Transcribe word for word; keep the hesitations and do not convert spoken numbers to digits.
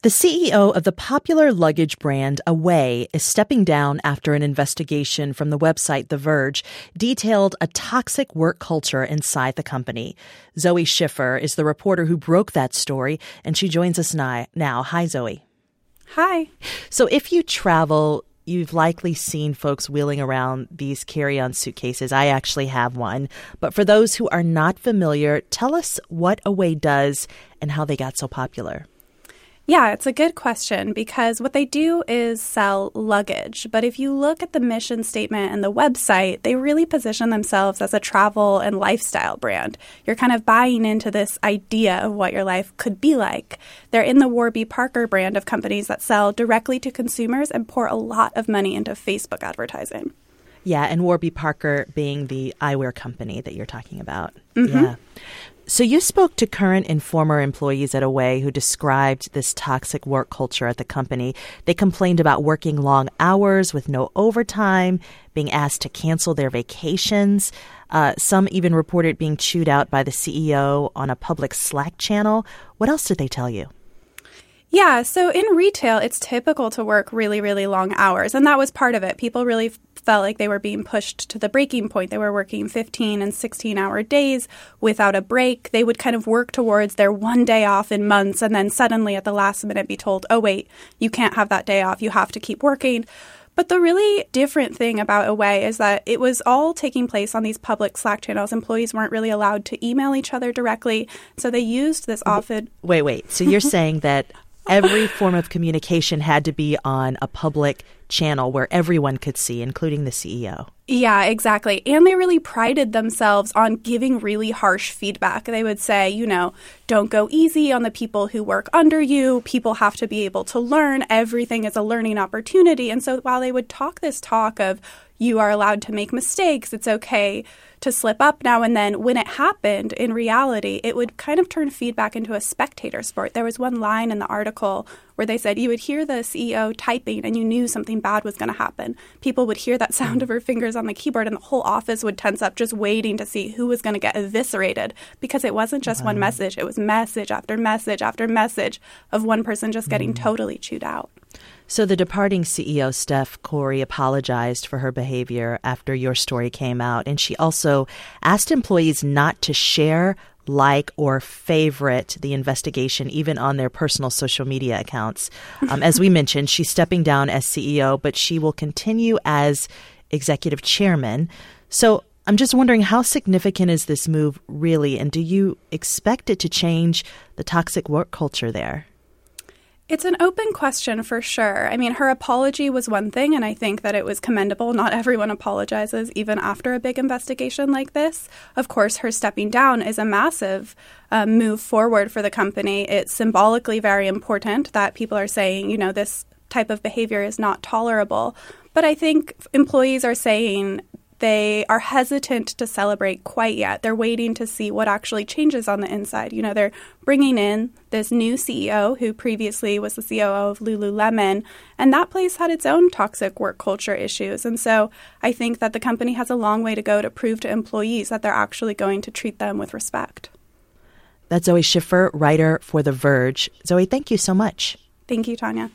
The C E O of the popular luggage brand Away is stepping down after an investigation from the website The Verge detailed a toxic work culture inside the company. Zoe Schiffer is the reporter who broke that story, and she joins us now. Hi, Zoe. Hi. So if you travel, you've likely seen folks wheeling around these carry-on suitcases. I actually have one. But for those who are not familiar, tell us what Away does and how they got so popular. Yeah, it's a good question because what they do is sell luggage. But if you look at the mission statement and the website, they really position themselves as a travel and lifestyle brand. You're kind of buying into this idea of what your life could be like. They're in the Warby Parker brand of companies that sell directly to consumers and pour a lot of money into Facebook advertising. Yeah, and Warby Parker being the eyewear company that you're talking about. Mm-hmm. Yeah. So you spoke to current and former employees at Away who described this toxic work culture at the company. They complained about working long hours with no overtime, being asked to cancel their vacations. Uh, some even reported being chewed out by the C E O on a public Slack channel. What else did they tell you? Yeah, so in retail, it's typical to work really, really long hours, and that was part of it. People really felt like they were being pushed to the breaking point. They were working fifteen and sixteen-hour days without a break. They would kind of work towards their one day off in months, and then suddenly at the last minute be told, oh, wait, you can't have that day off. You have to keep working. But the really different thing about Away is that it was all taking place on these public Slack channels. Employees weren't really allowed to email each other directly, so they used this often. Wait, wait. So you're saying that every form of communication had to be on a public channel where everyone could see, including the C E O. Yeah, exactly. And they really prided themselves on giving really harsh feedback. They would say, you know, don't go easy on the people who work under you. People have to be able to learn. Everything is a learning opportunity. And so while they would talk this talk of you are allowed to make mistakes, it's okay to slip up now and then, when it happened, in reality, it would kind of turn feedback into a spectator sport. There was one line in the article where they said you would hear the C E O typing and you knew something bad was going to happen. People would hear that sound of her fingers on the keyboard and the whole office would tense up just waiting to see who was going to get eviscerated, because it wasn't just wow. one message. It was message after message after message of one person just getting mm. totally chewed out. So the departing C E O, Steph Corey, apologized for her behavior after your story came out. And she also asked employees not to share, like, or favorite the investigation, even on their personal social media accounts. Um, as we mentioned, she's stepping down as C E O, but she will continue as executive chairman. So I'm just wondering, how significant is this move really? And do you expect it to change the toxic work culture there? It's an open question for sure. I mean, her apology was one thing, and I think that it was commendable. Not everyone apologizes, even after a big investigation like this. Of course, her stepping down is a massive uh, move forward for the company. It's symbolically very important that people are saying, you know, this type of behavior is not tolerable. But I think employees are saying they are hesitant to celebrate quite yet. They're waiting to see what actually changes on the inside. You know, they're bringing in this new C E O who previously was the C O O of Lululemon, and that place had its own toxic work culture issues. And so I think that the company has a long way to go to prove to employees that they're actually going to treat them with respect. That's Zoe Schiffer, writer for The Verge. Zoe, thank you so much. Thank you, Tanya.